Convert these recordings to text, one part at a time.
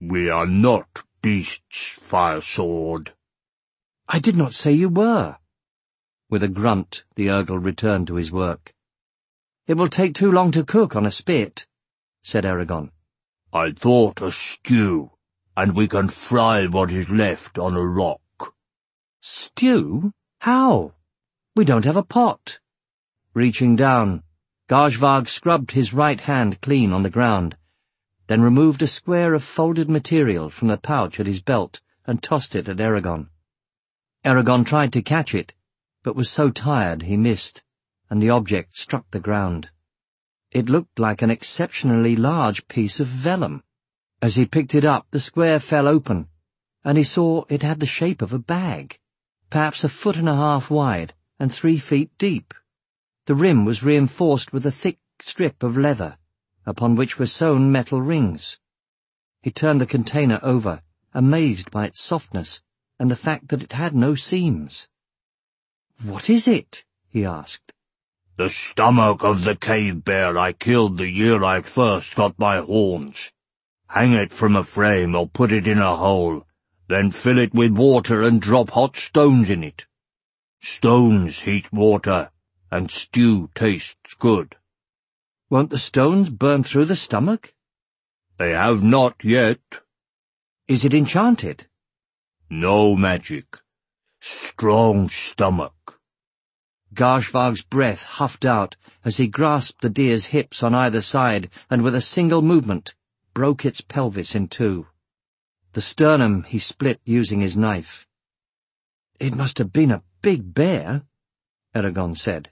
We are not beasts, Fire Sword. I did not say you were. With a grunt, the Urgle returned to his work. It will take too long to cook on a spit, said Eragon. I thought a stew, and we can fry what is left on a rock. Stew? How? We don't have a pot. Reaching down, Gajvag scrubbed his right hand clean on the ground, then removed a square of folded material from the pouch at his belt and tossed it at Eragon. Eragon tried to catch it, but was so tired he missed, and the object struck the ground. It looked like an exceptionally large piece of vellum. As he picked it up, the square fell open, and he saw it had the shape of a bag, perhaps 1.5 feet wide and 3 feet deep. The rim was reinforced with a thick strip of leather, upon which were sewn metal rings. He turned the container over, amazed by its softness and the fact that it had no seams. "What is it?" he asked. The stomach of the cave bear I killed the year I first got my horns. Hang it from a frame or put it in a hole, then fill it with water and drop hot stones in it. Stones heat water, and stew tastes good. Won't the stones burn through the stomach? They have not yet. Is it enchanted? No magic. Strong stomach. Gajvag's breath huffed out as he grasped the deer's hips on either side and with a single movement broke its pelvis in two. The sternum he split using his knife. "It must have been a big bear," Eragon said.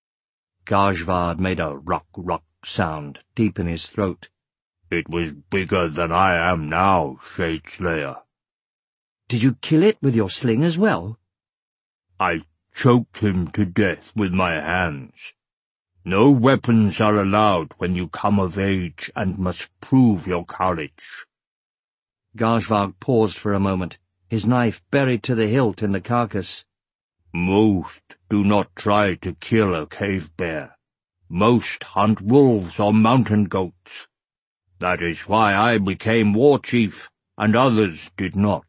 Gajvag made a ruck-ruck sound deep in his throat. It was bigger than I am now, Shadeslayer. Did you kill it with your sling as well? I choked him to death with my hands. No weapons are allowed when you come of age and must prove your courage. Gajvag paused for a moment, his knife buried to the hilt in the carcass. Most do not try to kill a cave bear. Most hunt wolves or mountain goats. That is why I became war chief, and others did not.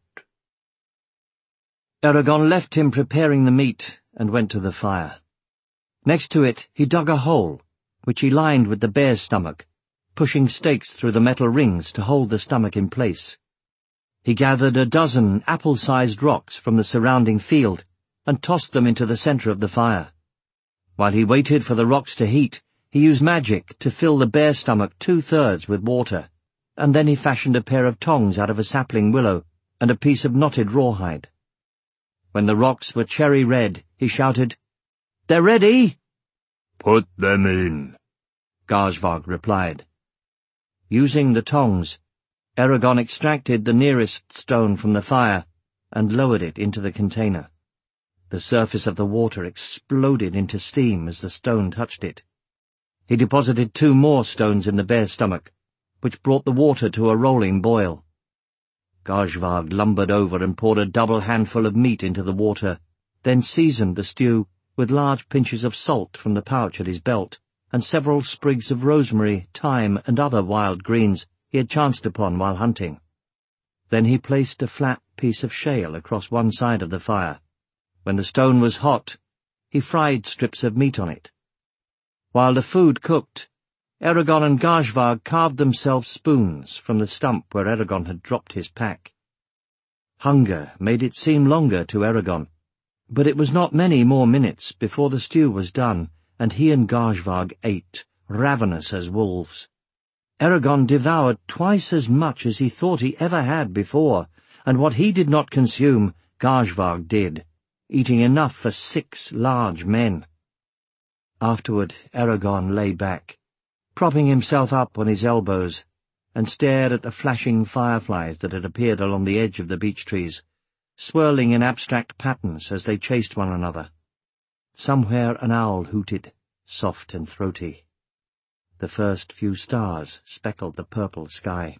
Eragon left him preparing the meat and went to the fire. Next to it he dug a hole, which he lined with the bear's stomach, pushing stakes through the metal rings to hold the stomach in place. He gathered 12 apple-sized rocks from the surrounding field and tossed them into the center of the fire. While he waited for the rocks to heat, he used magic to fill the bear stomach 2/3 with water, and then he fashioned a pair of tongs out of a sapling willow and a piece of knotted rawhide. When the rocks were cherry red, he shouted, "They're ready!" "Put them in," Gajvag replied. Using the tongs, Eragon extracted the nearest stone from the fire and lowered it into the container. The surface of the water exploded into steam as the stone touched it. He deposited 2 more stones in the bear's stomach, which brought the water to a rolling boil. Gajvag lumbered over and poured a double handful of meat into the water, then seasoned the stew with large pinches of salt from the pouch at his belt and several sprigs of rosemary, thyme, and other wild greens he had chanced upon while hunting. Then he placed a flat piece of shale across one side of the fire. When the stone was hot, he fried strips of meat on it. While the food cooked, Eragon and Gajvag carved themselves spoons from the stump where Eragon had dropped his pack. Hunger made it seem longer to Eragon, but it was not many more minutes before the stew was done, and he and Gajvag ate, ravenous as wolves. Eragon devoured twice as much as he thought he ever had before, and what he did not consume, Gajvag did, eating enough for 6 large men. Afterward, Eragon lay back, propping himself up on his elbows, and stared at the flashing fireflies that had appeared along the edge of the beech trees, swirling in abstract patterns as they chased one another. Somewhere an owl hooted, soft and throaty. The first few stars speckled the purple sky.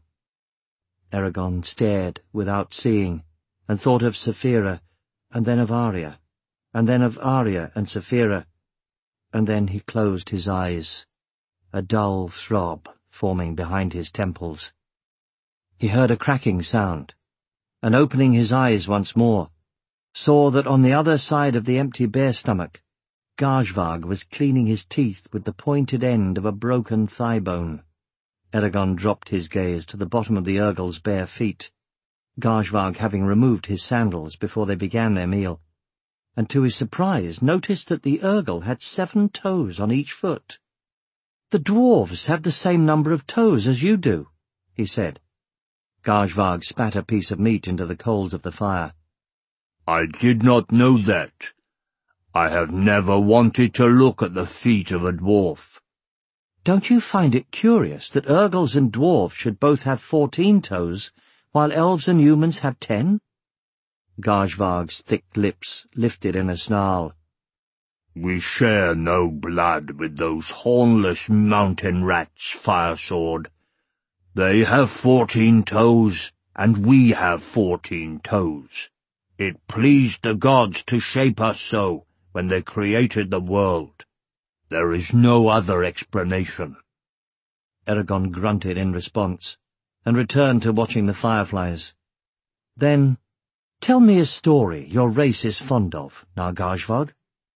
Eragon stared without seeing, and thought of Saphira, and then of Arya, and then of Arya and Saphira, and then he closed his eyes, a dull throb forming behind his temples. He heard a cracking sound, and opening his eyes once more, saw that on the other side of the empty bear stomach, Gajvag was cleaning his teeth with the pointed end of a broken thigh bone. Eragon dropped his gaze to the bottom of the Urgel's bare feet, Gajvag having removed his sandals before they began their meal, and to his surprise noticed that the Urgel had 7 toes on each foot. "The dwarves have the same number of toes as you do," he said. Gajvag spat a piece of meat into the coals of the fire. "I did not know that. I have never wanted to look at the feet of a dwarf." "Don't you find it curious that Urgels and dwarves should both have 14 toes, while elves and humans have 10? Gajvag's thick lips lifted in a snarl. "We share no blood with those hornless mountain rats, Firesword. They have 14 toes, and we have 14 toes. It pleased the gods to shape us so when they created the world. There is no other explanation." Eragon grunted in response, and returned to watching the fireflies. "Then, tell me a story your race is fond of, Nargajvag."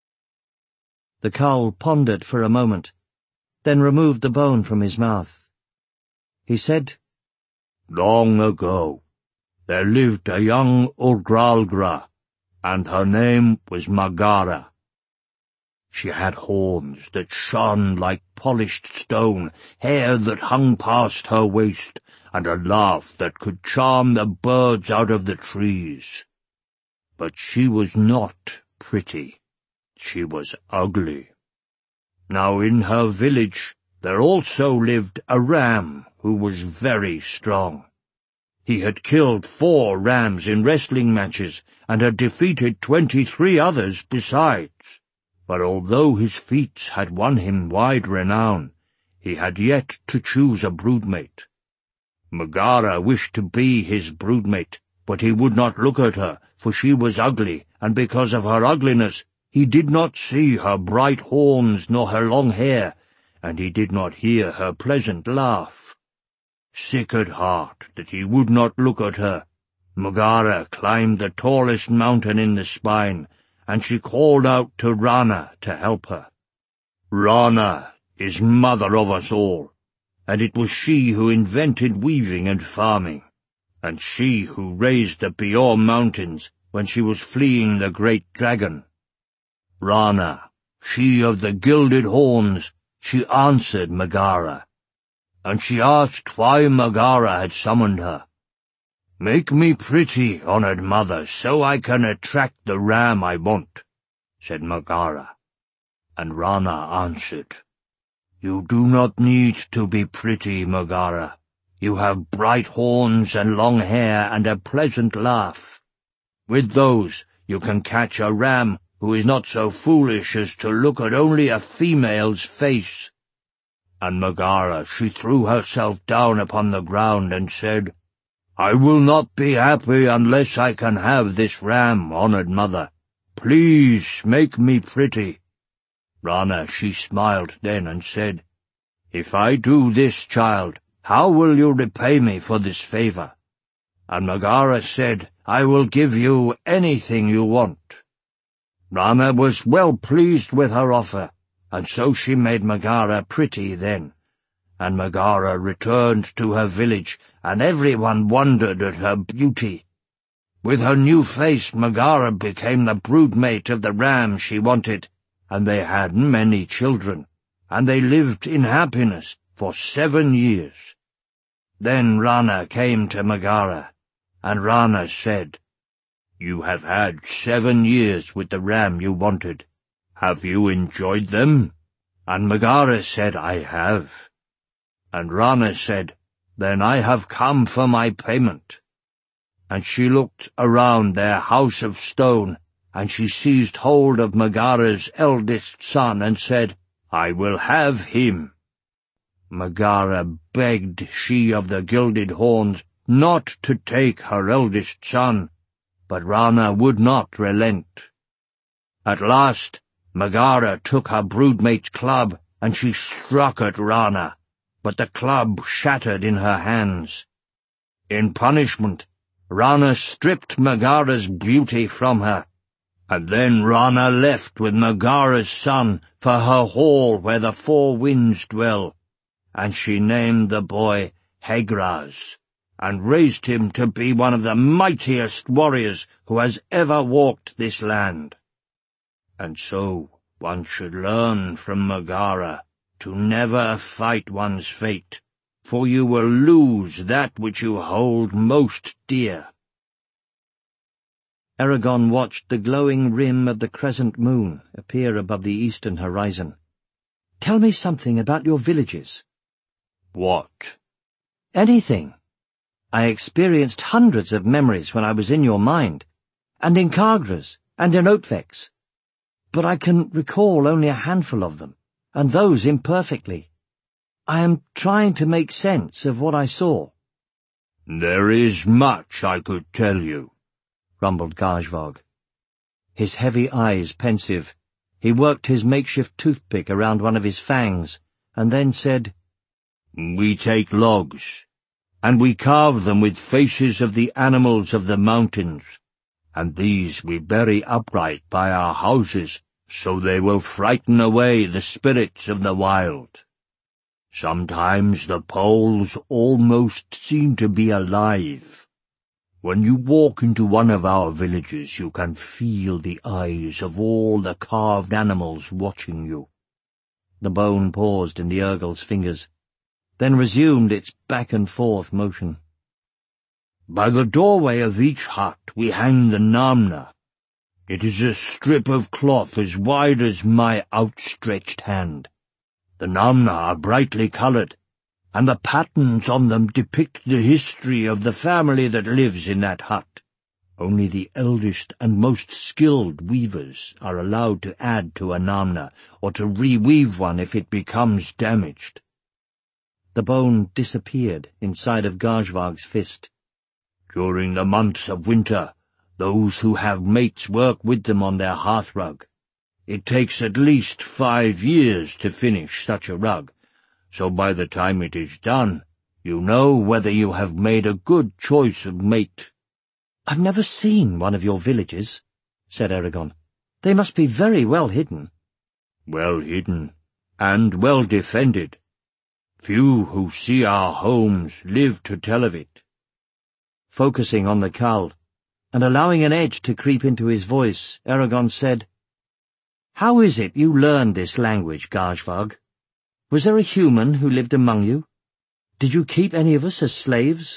The Carl pondered for a moment, then removed the bone from his mouth. He said, "Long ago, there lived a young Urgralgra, and her name was Magara. She had horns that shone like polished stone, hair that hung past her waist, and a laugh that could charm the birds out of the trees. But she was not pretty. She was ugly. Now in her village there also lived a ram who was very strong. He had killed 4 rams in wrestling matches, and had defeated 23 others besides. But although his feats had won him wide renown, he had yet to choose a broodmate. Megara wished to be his broodmate, but he would not look at her, for she was ugly, and because of her ugliness he did not see her bright horns nor her long hair, and he did not hear her pleasant laugh. Sick at heart that he would not look at her, Megara climbed the tallest mountain in the spine, and she called out to Rana to help her. Rana is mother of us all, and it was she who invented weaving and farming, and she who raised the Bior mountains when she was fleeing the great dragon. Rana, she of the gilded horns, she answered Megara, and she asked why Megara had summoned her. "Make me pretty, honored mother, so I can attract the ram I want," said Megara. And Rana answered, "You do not need to be pretty, Megara. You have bright horns and long hair and a pleasant laugh. With those you can catch a ram who is not so foolish as to look at only a female's face." And Megara, she threw herself down upon the ground and said, "I will not be happy unless I can have this ram, honored mother. Please make me pretty." Rana, she smiled then and said, "If I do this, child, how will you repay me for this favor?" And Megara said, "I will give you anything you want." Rana was well pleased with her offer, and so she made Megara pretty then. And Megara returned to her village, and everyone wondered at her beauty. With her new face, Megara became the broodmate of the ram she wanted, and they had many children, and they lived in happiness for 7 years. Then Rana came to Megara, and Rana said, "You have had 7 years with the ram you wanted. Have you enjoyed them?" And Megara said, "I have." And Rana said, "Then I have come for my payment." And she looked around their house of stone, and she seized hold of Megara's eldest son and said, "I will have him." Megara begged she of the gilded horns not to take her eldest son, but Rana would not relent. At last Megara took her broodmate's club, and she struck at Rana, but the club shattered in her hands. In punishment, Rana stripped Megara's beauty from her, and then Rana left with Megara's son for her hall where the four winds dwell, and she named the boy Hegraz, and raised him to be one of the mightiest warriors who has ever walked this land. And so one should learn from Megara to never fight one's fate, for you will lose that which you hold most dear. Eragon watched the glowing rim of the crescent moon appear above the eastern horizon. "Tell me something about your villages." "What?" "Anything. I experienced hundreds of memories when I was in your mind, and in Kagras, and in Otvex, but I can recall only a handful of them, and those imperfectly. I am trying to make sense of what I saw." "There is much I could tell you," rumbled Gajvog. His heavy eyes pensive, he worked his makeshift toothpick around one of his fangs, and then said, "We take logs, and we carve them with faces of the animals of the mountains, and these we bury upright by our houses, so they will frighten away the spirits of the wild. Sometimes the poles almost seem to be alive. When you walk into one of our villages, you can feel the eyes of all the carved animals watching you." The bone paused in the Urgel's fingers, then resumed its back-and-forth motion. "By the doorway of each hut we hang the namna. It is a strip of cloth as wide as my outstretched hand. The namna are brightly coloured, and the patterns on them depict the history of the family that lives in that hut. Only the eldest and most skilled weavers are allowed to add to a namna, or to reweave one if it becomes damaged." The bone disappeared inside of Gajvag's fist. "During the months of winter, those who have mates work with them on their hearthrug. It takes at least 5 years to finish such a rug, so by the time it is done, you know whether you have made a good choice of mate." "I've never seen one of your villages," said Eragon. "They must be very well hidden." "Well hidden, and well defended. Few who see our homes live to tell of it." Focusing on the Kal, and allowing an edge to creep into his voice, Eragon said, "How is it you learned this language, Gajvag? Was there a human who lived among you? Did you keep any of us as slaves?"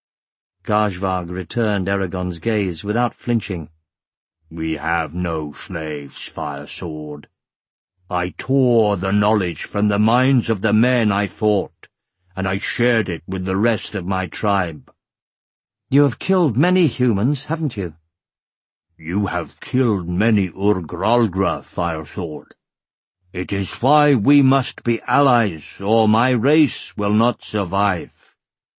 Gajvag returned Eragon's gaze without flinching. "We have no slaves, Fire Sword. I tore the knowledge from the minds of the men I fought, and I shared it with the rest of my tribe." "You have killed many humans, haven't you?" "You have killed many Urgralgra, Fire Sword. It is why we must be allies, or my race will not survive."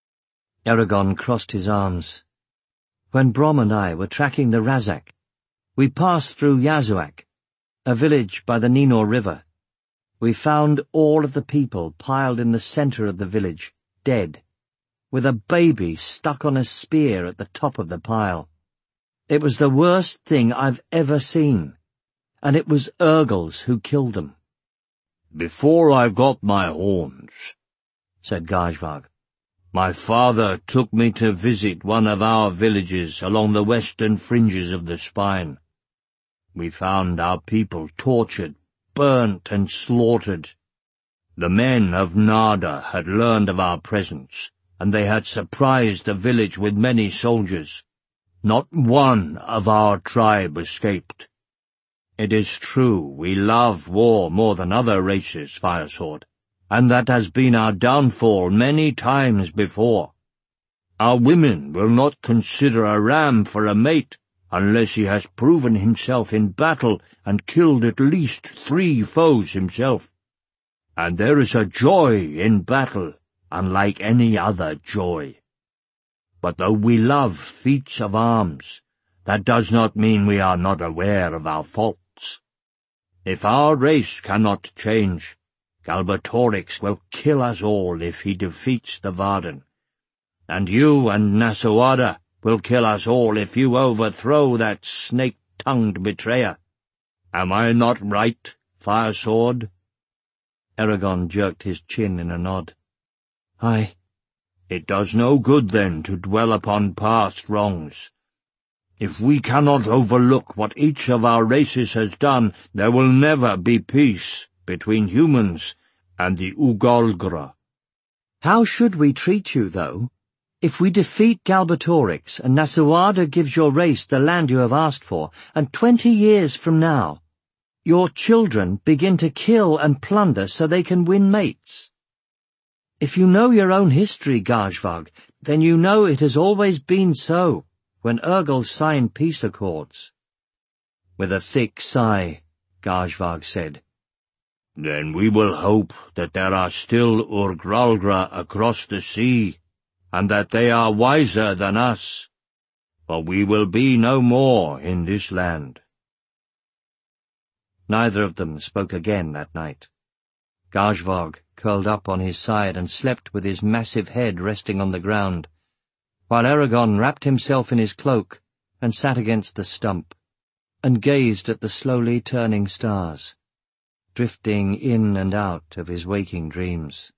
Eragon crossed his arms. "When Brom and I were tracking the Razak, we passed through Yazuak, a village by the Ninor River. We found all of the people piled in the center of the village, dead, with a baby stuck on a spear at the top of the pile. It was the worst thing I've ever seen, and it was Urgels who killed them." "Before I got my horns," said Gajvag, "my father took me to visit one of our villages along the western fringes of the spine. We found our people tortured, burnt, and slaughtered. The men of Nada had learned of our presence, and they had surprised the village with many soldiers. Not one of our tribe escaped. It is true we love war more than other races, Fire Sword, and that has been our downfall many times before. Our women will not consider a ram for a mate unless he has proven himself in battle and killed at least 3 foes himself. And there is a joy in battle, unlike any other joy. But though we love feats of arms, that does not mean we are not aware of our faults. If our race cannot change, Galbatorix will kill us all if he defeats the Varden. and you and Nasawada will kill us all if you overthrow that snake-tongued betrayer. Am I not right, Fire Sword?" Eragon jerked his chin in a nod. "Aye. It does no good, then, to dwell upon past wrongs. If we cannot overlook what each of our races has done, there will never be peace between humans and the Ugolgra." "How should we treat you, though? If we defeat Galbatorix and Nasawada gives your race the land you have asked for, and 20 years from now, your children begin to kill and plunder so they can win mates. If you know your own history, Gajvag, then you know it has always been so when Urgel signed peace accords." With a thick sigh, Gajvag said, "Then we will hope that there are still Urgralgra across the sea, and that they are wiser than us, for we will be no more in this land." Neither of them spoke again that night. Gajvag curled up on his side and slept with his massive head resting on the ground, while Eragon wrapped himself in his cloak and sat against the stump, and gazed at the slowly turning stars, drifting in and out of his waking dreams.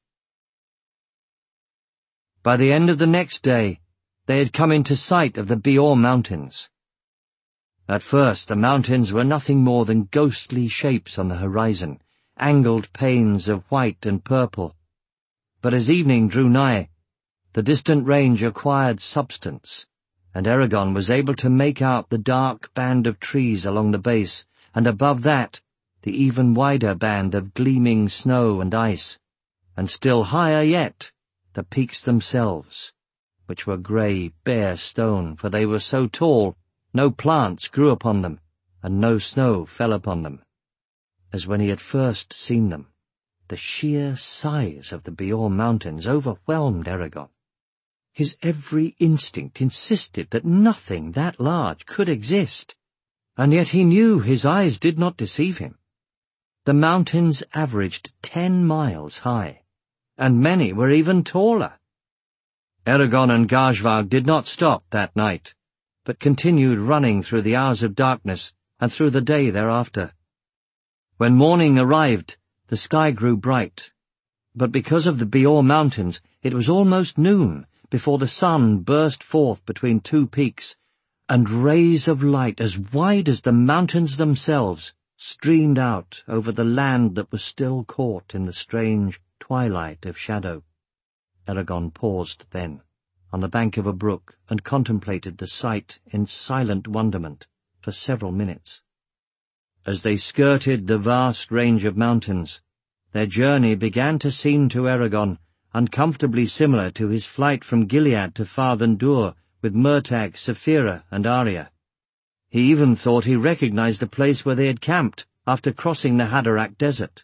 By the end of the next day, they had come into sight of the Bior Mountains. At first the mountains were nothing more than ghostly shapes on the horizon, angled panes of white and purple. But as evening drew nigh, the distant range acquired substance, and Eragon was able to make out the dark band of trees along the base, and above that the even wider band of gleaming snow and ice, and still higher yet the peaks themselves, which were grey, bare stone, for they were so tall no plants grew upon them, and no snow fell upon them. As when he had first seen them, the sheer size of the Bior Mountains overwhelmed Eragon. His every instinct insisted that nothing that large could exist, and yet he knew his eyes did not deceive him. The mountains averaged 10 miles high, and many were even taller. Eragon and Gajvag did not stop that night, but continued running through the hours of darkness and through the day thereafter. When morning arrived, the sky grew bright, but because of the Bior Mountains it was almost noon before the sun burst forth between two peaks, and rays of light as wide as the mountains themselves streamed out over the land that was still caught in the strange twilight of shadow. Eragon paused then, on the bank of a brook, and contemplated the sight in silent wonderment for several minutes. As they skirted the vast range of mountains, their journey began to seem to Eragon uncomfortably similar to his flight from Gilead to Farthendur with Murtagh, Saphira, and Arya. He even thought he recognized the place where they had camped after crossing the Haderach desert.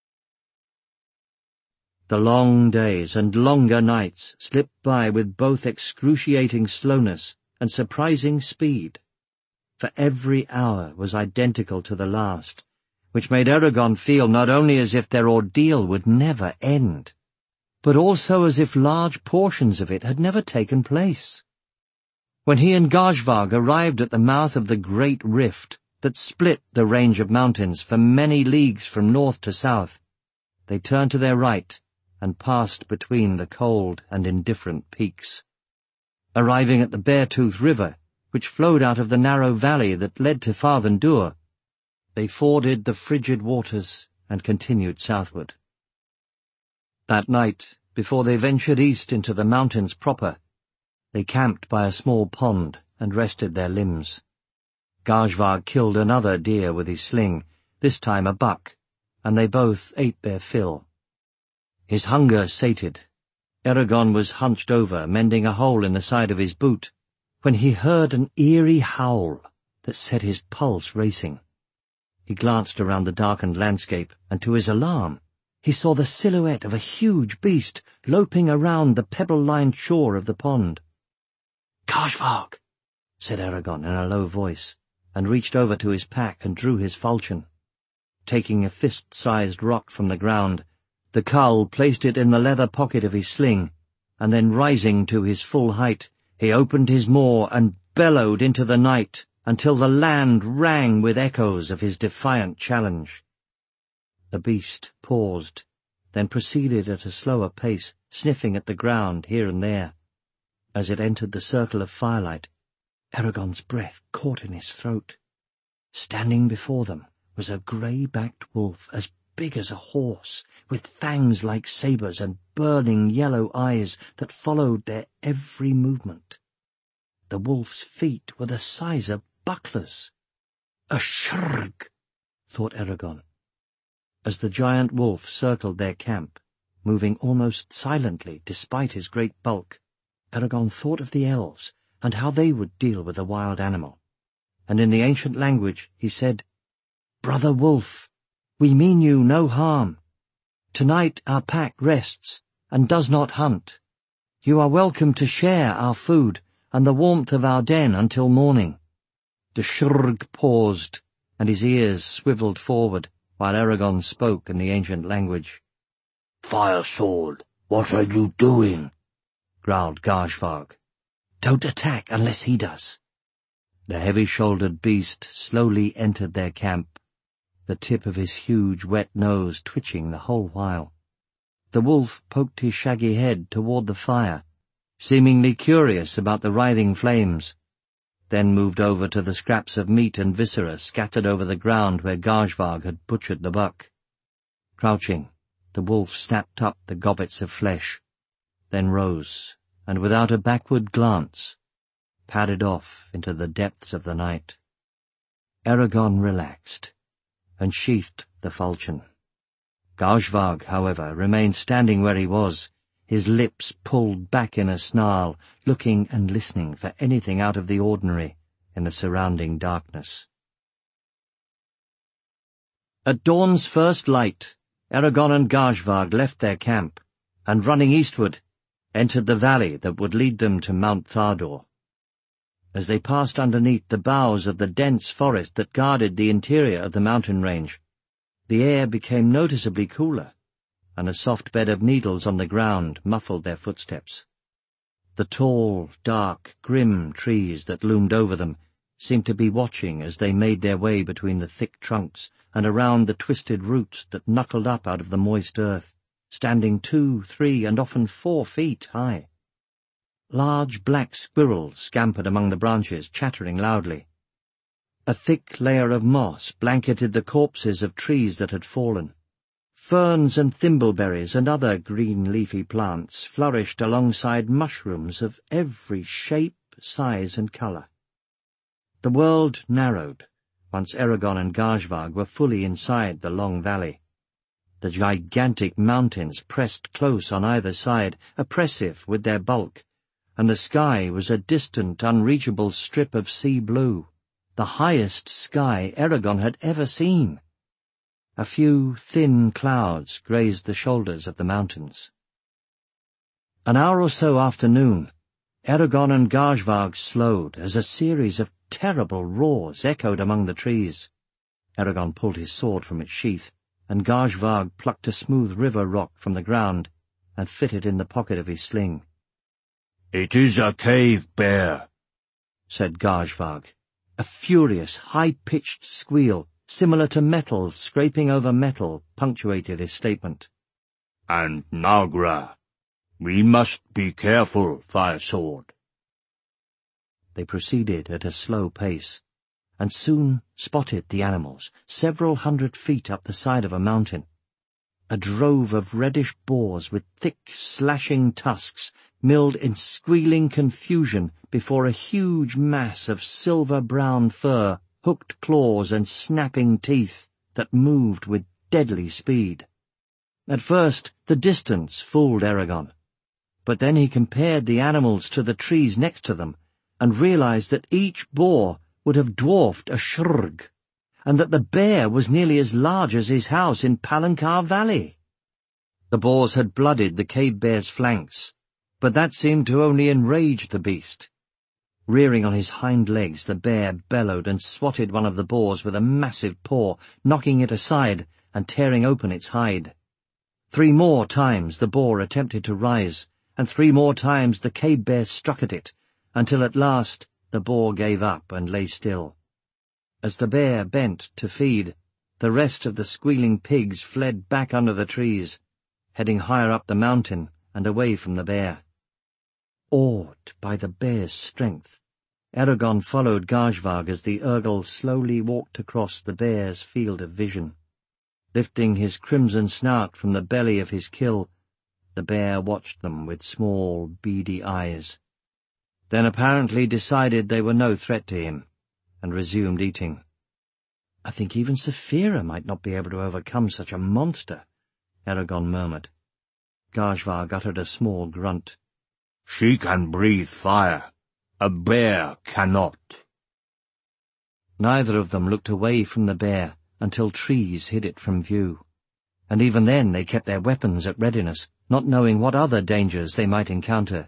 The long days and longer nights slipped by with both excruciating slowness and surprising speed, for every hour was identical to the last, which made Eragon feel not only as if their ordeal would never end, but also as if large portions of it had never taken place. When he and Gajvag arrived at the mouth of the great rift that split the range of mountains for many leagues from north to south, they turned to their right and passed between the cold and indifferent peaks. Arriving at the Beartooth River, which flowed out of the narrow valley that led to Farthendur, they forded the frigid waters and continued southward. That night, before they ventured east into the mountains proper, they camped by a small pond and rested their limbs. Gajvag killed another deer with his sling, this time a buck, and they both ate their fill. His hunger sated, Eragon was hunched over, mending a hole in the side of his boot, when he heard an eerie howl that set his pulse racing. He glanced around the darkened landscape, and to his alarm, he saw the silhouette of a huge beast loping around the pebble-lined shore of the pond. "Gajvag," said Eragon in a low voice, and reached over to his pack and drew his falchion. Taking a fist-sized rock from the ground, the Carl placed it in the leather pocket of his sling, and then rising to his full height, he opened his maw and bellowed into the night until the land rang with echoes of his defiant challenge. The beast paused, then proceeded at a slower pace, sniffing at the ground here and there. As it entered the circle of firelight, Eragon's breath caught in his throat. Standing before them was a grey-backed wolf as big as a horse, with fangs like sabres and burning yellow eyes that followed their every movement. The wolf's feet were the size of bucklers. A shrrg, thought Eragon. As the giant wolf circled their camp, moving almost silently despite his great bulk, Eragon thought of the elves and how they would deal with the wild animal. And in the ancient language he said, "Brother Wolf, we mean you no harm. Tonight our pack rests and does not hunt. You are welcome to share our food and the warmth of our den until morning." The shrrg paused, and his ears swiveled forward while Eragon spoke in the ancient language. "Fire Sword, what are you doing?" growled Gashvarg. "Don't attack unless he does." The heavy-shouldered beast slowly entered their camp, the tip of his huge wet nose twitching the whole while. The wolf poked his shaggy head toward the fire, seemingly curious about the writhing flames, then moved over to the scraps of meat and viscera scattered over the ground where Gashvarg had butchered the buck. Crouching, the wolf snapped up the gobbets of flesh, then rose, and without a backward glance, padded off into the depths of the night. Eragon relaxed, and sheathed the falchion. Gashvarg, however, remained standing where he was, his lips pulled back in a snarl, looking and listening for anything out of the ordinary in the surrounding darkness. At dawn's first light, Eragon and Gashvarg left their camp, and running eastward, entered the valley that would lead them to Mount Thardor. As they passed underneath the boughs of the dense forest that guarded the interior of the mountain range, the air became noticeably cooler, and a soft bed of needles on the ground muffled their footsteps. The tall, dark, grim trees that loomed over them seemed to be watching as they made their way between the thick trunks and around the twisted roots that knuckled up out of the moist earth, standing 2, 3, and often 4 feet high. Large black squirrels scampered among the branches, chattering loudly. A thick layer of moss blanketed the corpses of trees that had fallen. Ferns and thimbleberries and other green leafy plants flourished alongside mushrooms of every shape, size, and colour. The world narrowed once Eragon and Gashvarg were fully inside the long valley. The gigantic mountains pressed close on either side, oppressive with their bulk, and the sky was a distant, unreachable strip of sea blue, the highest sky Eragon had ever seen. A few thin clouds grazed the shoulders of the mountains. An hour or so after noon, Eragon and Gashvarg slowed as a series of terrible roars echoed among the trees. Eragon pulled his sword from its sheath, and Gashvarg plucked a smooth river rock from the ground and fit it in the pocket of his sling. "It is a cave bear," said Gashvarg. A furious, high-pitched squeal, similar to metal scraping over metal, punctuated his statement. "And Nagra. We must be careful, Fire Sword." They proceeded at a slow pace, and soon spotted the animals, several 100 feet up the side of a mountain. A drove of reddish boars with thick, slashing tusks milled in squealing confusion before a huge mass of silver-brown fur, hooked claws and snapping teeth that moved with deadly speed. At first the distance fooled Eragon, but then he compared the animals to the trees next to them and realized that each boar would have dwarfed a shrrg, and that the bear was nearly as large as his house in Palancar Valley. The boars had blooded the cave bear's flanks, but that seemed to only enrage the beast. Rearing on his hind legs, the bear bellowed and swatted one of the boars with a massive paw, knocking it aside and tearing open its hide. 3 more times the boar attempted to rise, and 3 more times the cave bear struck at it, until at last the boar gave up and lay still. As the bear bent to feed, the rest of the squealing pigs fled back under the trees, heading higher up the mountain and away from the bear. Awed by the bear's strength, Eragon followed Gajvag as the Urgal slowly walked across the bear's field of vision. Lifting his crimson snout from the belly of his kill, the bear watched them with small, beady eyes, then apparently decided they were no threat to him, and resumed eating. "I think even Saphira might not be able to overcome such a monster," Eragon murmured. Gajvag uttered a small grunt. "She can breathe fire. A bear cannot." Neither of them looked away from the bear until trees hid it from view, and even then they kept their weapons at readiness, not knowing what other dangers they might encounter.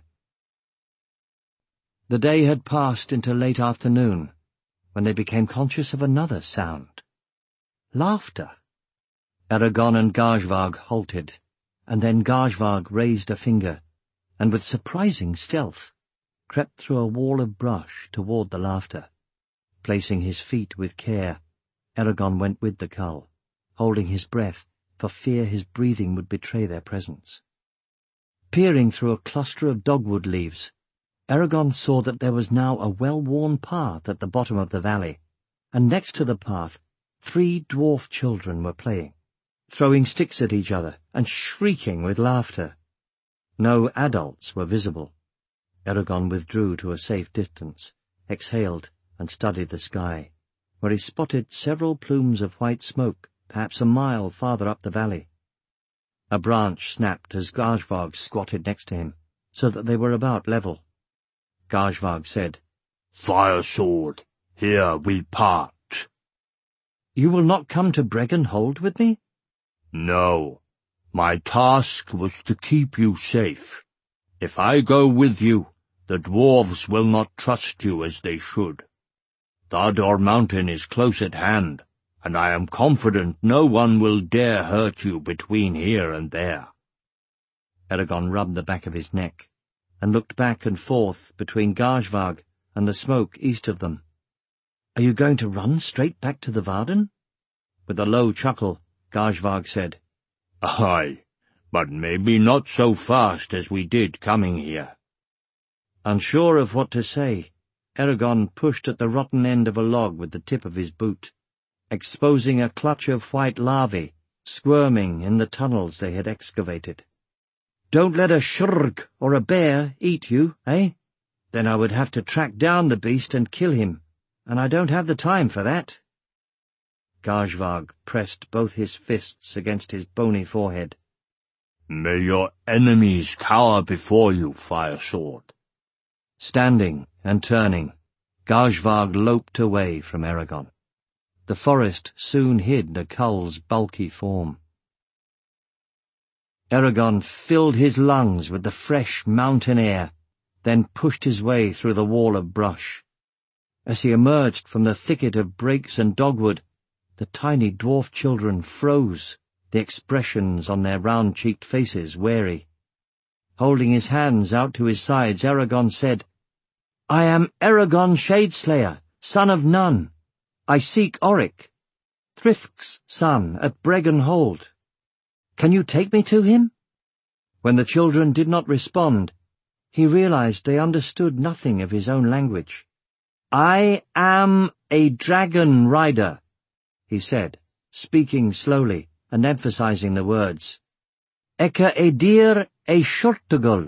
The day had passed into late afternoon, when they became conscious of another sound. Laughter. Eragon and Gajvag halted, and then Gajvag raised a finger, and with surprising stealth, crept through a wall of brush toward the laughter. Placing his feet with care, Eragon went with the cull, holding his breath for fear his breathing would betray their presence. Peering through a cluster of dogwood leaves, Eragon saw that there was now a well-worn path at the bottom of the valley, and next to the path 3 dwarf children were playing, throwing sticks at each other and shrieking with laughter. No adults were visible. Eragon withdrew to a safe distance, exhaled, and studied the sky, where he spotted several plumes of white smoke, perhaps a mile farther up the valley. A branch snapped as Gajvag squatted next to him, so that they were about level. Gajvag said, "Fire Sword, here we part." "You will not come to Bregan Hold with me?" "No. My task was to keep you safe. If I go with you, the dwarves will not trust you as they should. Thador Mountain is close at hand, and I am confident no one will dare hurt you between here and there." Eragon rubbed the back of his neck, and looked back and forth between Gajvag and the smoke east of them. "Are you going to run straight back to the Varden?" With a low chuckle, Gajvag said, "Aye, but maybe not so fast as we did coming here." Unsure of what to say, Eragon pushed at the rotten end of a log with the tip of his boot, exposing a clutch of white larvae squirming in the tunnels they had excavated. "Don't let a shrrg or a bear eat you, eh? Then I would have to track down the beast and kill him, and I don't have the time for that." Gajvag pressed both his fists against his bony forehead. "May your enemies cower before you, Fire Sword." Standing and turning, Gajvag loped away from Eragon. The forest soon hid the cull's bulky form. Eragon filled his lungs with the fresh mountain air, then pushed his way through the wall of brush. As he emerged from the thicket of brakes and dogwood, the tiny dwarf children froze, the expressions on their round-cheeked faces wary. Holding his hands out to his sides, Eragon said, "I am Eragon Shadeslayer, son of Nun. I seek Oric, Thrift's son at Bregan Hold. Can you take me to him?" When the children did not respond, he realized they understood nothing of his own language. "I am a dragon rider," he said, speaking slowly and emphasizing the words. "Eka edir e shurtagul,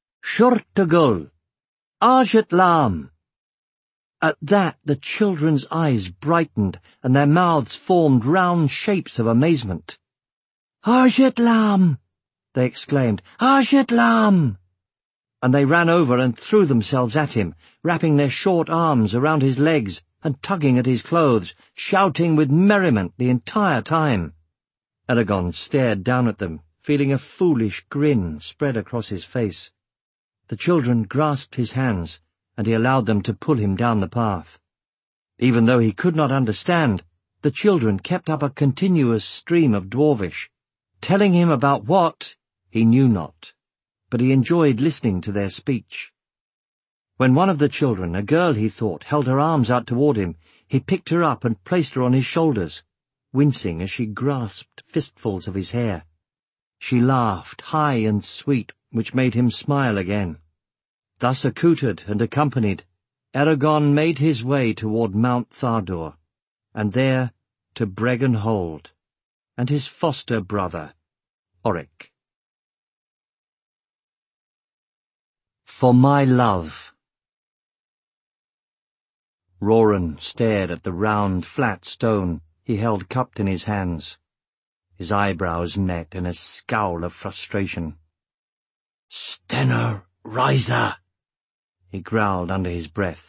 Ajit Lam." At that the children's eyes brightened and their mouths formed round shapes of amazement. "Ajit Lam!" they exclaimed. "Ajit Lam!" And they ran over and threw themselves at him, wrapping their short arms around his legs and tugging at his clothes, shouting with merriment the entire time. Eragon stared down at them, feeling a foolish grin spread across his face. The children grasped his hands, and he allowed them to pull him down the path. Even though he could not understand, the children kept up a continuous stream of Dwarvish, telling him about what he knew not, but he enjoyed listening to their speech. When one of the children, a girl he thought, held her arms out toward him, he picked her up and placed her on his shoulders, wincing as she grasped fistfuls of his hair. She laughed, high and sweet, which made him smile again. Thus accoutred and accompanied, Eragon made his way toward Mount Thardur, and there to Bregan Hold, and his foster brother, Oric. For my love. Roran stared at the round, flat stone he held cupped in his hands. His eyebrows met in a scowl of frustration. "Stenner Riser," he growled under his breath.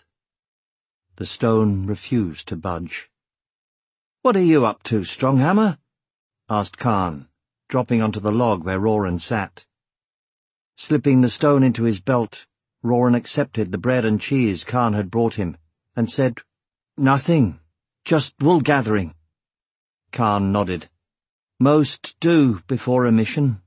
The stone refused to budge. "What are you up to, Stronghammer?" asked Khan, dropping onto the log where Roran sat. Slipping the stone into his belt, Roran accepted the bread and cheese Khan had brought him, and said, "Nothing, just wool gathering." Khan nodded. "Most do before a mission."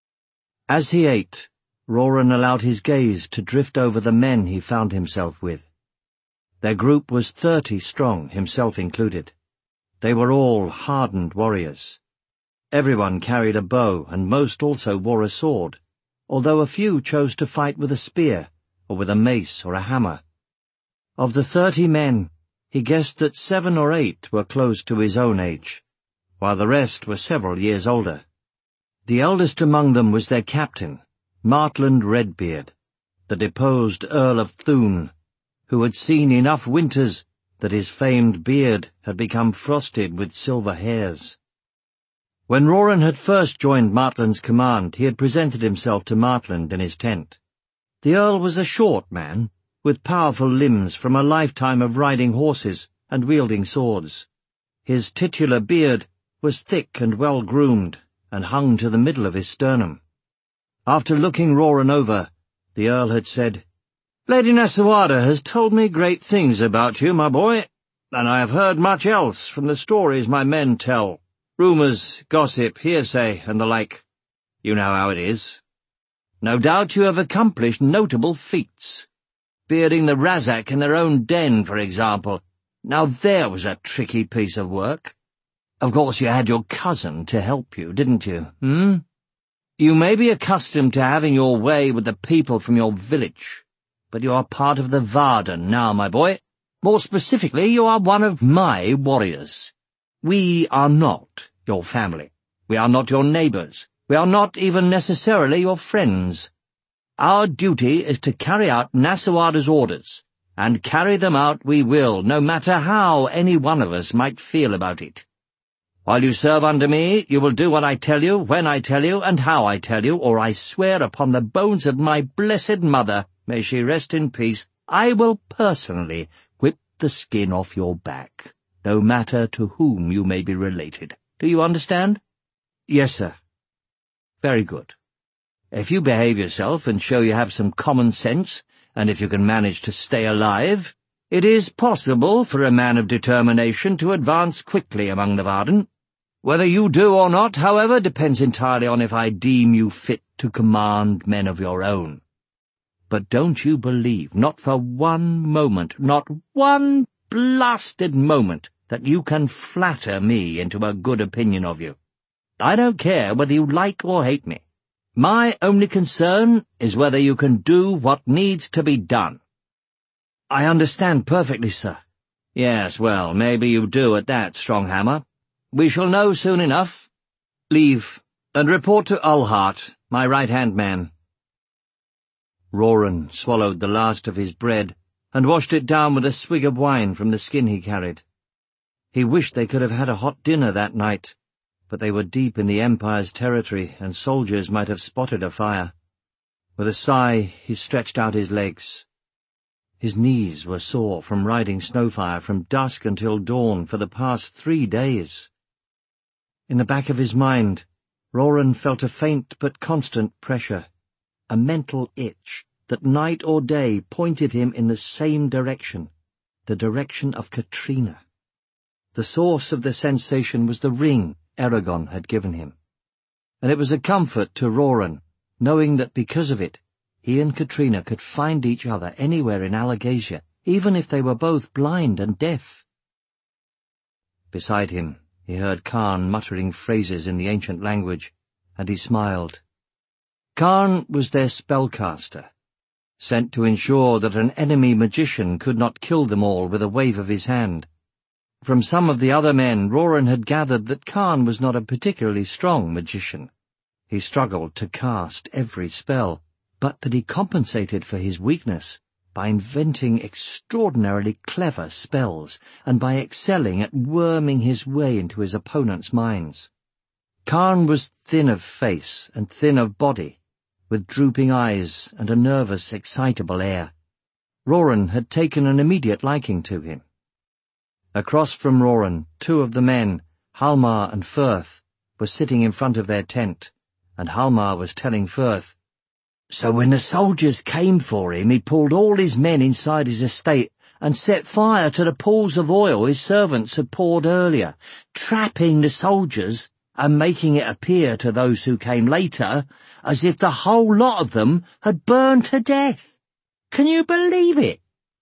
As he ate, Roran allowed his gaze to drift over the men he found himself with. Their group was 30 strong, himself included. They were all hardened warriors. Everyone carried a bow, and most also wore a sword, although a few chose to fight with a spear, or with a mace or a hammer. Of the 30 men, he guessed that 7 or 8 were close to his own age, while the rest were several years older. The eldest among them was their captain, Martland Redbeard, the deposed Earl of Thune, who had seen enough winters that his famed beard had become frosted with silver hairs. When Roran had first joined Martland's command, he had presented himself to Martland in his tent. The Earl was a short man, with powerful limbs from a lifetime of riding horses and wielding swords. His titular beard was thick and well-groomed, and hung to the middle of his sternum. After looking Roran over, the Earl had said, "Lady Nasawada has told me great things about you, my boy, and I have heard much else from the stories my men tell. Rumours, gossip, hearsay, and the like. You know how it is. No doubt you have accomplished notable feats. Bearding the Razak in their own den, for example. Now there was a tricky piece of work. Of course you had your cousin to help you, didn't you, You may be accustomed to having your way with the people from your village, but you are part of the Varden now, my boy. More specifically, you are one of my warriors. We are not your family. We are not your neighbours. We are not even necessarily your friends. Our duty is to carry out Nasawada's orders, and carry them out we will, no matter how any one of us might feel about it. While you serve under me, you will do what I tell you, when I tell you, and how I tell you, or I swear upon the bones of my blessed mother, may she rest in peace, I will personally whip the skin off your back, no matter to whom you may be related. Do you understand?" "Yes, sir." "Very good. If you behave yourself and show you have some common sense, and if you can manage to stay alive, it is possible for a man of determination to advance quickly among the Varden. Whether you do or not, however, depends entirely on if I deem you fit to command men of your own. But don't you believe, not for one moment, not one blasted moment, that you can flatter me into a good opinion of you. I don't care whether you like or hate me. My only concern is whether you can do what needs to be done." "I understand perfectly, sir." "Yes, well, maybe you do at that, Stronghammer. We shall know soon enough. Leave, and report to Ulhart, my right-hand man." Roran swallowed the last of his bread, and washed it down with a swig of wine from the skin he carried. He wished they could have had a hot dinner that night, but they were deep in the Empire's territory, and soldiers might have spotted a fire. With a sigh, he stretched out his legs. His knees were sore from riding Snowfire from dusk until dawn for the past 3 days. In the back of his mind, Roran felt a faint but constant pressure, a mental itch that night or day pointed him in the same direction, the direction of Katrina. The source of the sensation was the ring Eragon had given him, and it was a comfort to Roran knowing that because of it, he and Katrina could find each other anywhere in Alagasia, even if they were both blind and deaf. Beside him, he heard Khan muttering phrases in the ancient language, and he smiled. Khan was their spellcaster, sent to ensure that an enemy magician could not kill them all with a wave of his hand. From some of the other men, Roran had gathered that Khan was not a particularly strong magician. He struggled to cast every spell, but that he compensated for his weakness by inventing extraordinarily clever spells and by excelling at worming his way into his opponents' minds. Khan was thin of face and thin of body, with drooping eyes and a nervous, excitable air. Roran had taken an immediate liking to him. Across from Roran, two of the men, Halmar and Firth, were sitting in front of their tent, and Halmar was telling Firth, "So when the soldiers came for him, he pulled all his men inside his estate and set fire to the pools of oil his servants had poured earlier, trapping the soldiers and making it appear to those who came later as if the whole lot of them had burned to death. Can you believe it?